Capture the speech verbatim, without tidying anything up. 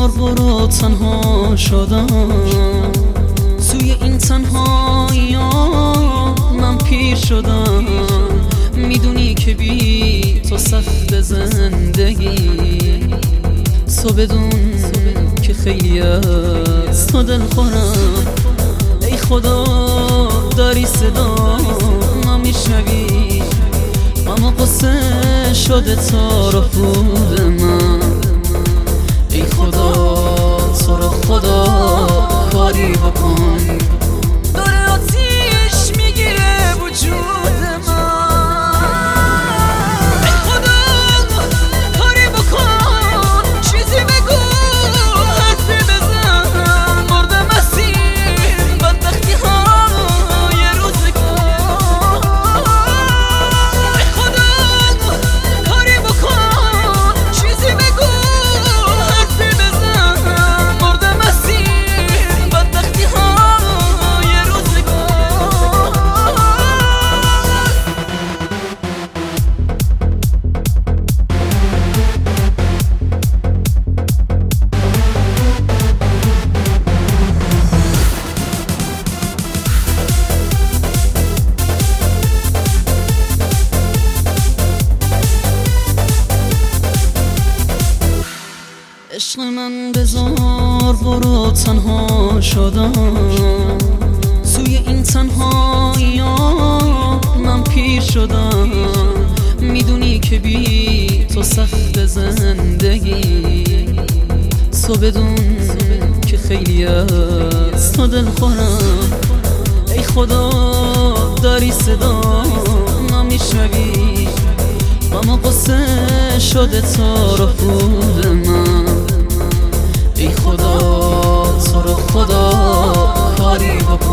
بذار برو تنها شدم توی این تنهایی من پیر شدم میدونی که بی تو سخت زندگی تو بدون که خیلی از تو دل خورم ای خدا داری صدا نمیشنوی اما قصه شده تا رو خود من ای خدا تو رو خدا کاری بکن داره آتیش میگیره وجود من ای خدا کاری بکن چیزی بگو حرفی بزن مردم اسیر بدبختی های روزگار ای خدا کاری بکن چیزی بگو حرفی بزن مردم اسیر بدبختی های روزگار عشق من بذار برو تنها شدم توی این تنهایی من پیر شدم میدونی که بی تو سخت زندگی تو بدون که خیلی از تو دل خورم ای خدا داری صدا نمیشنوی اما قصه شده تا رو خود من ای خدا تو رو خدا کاری بکن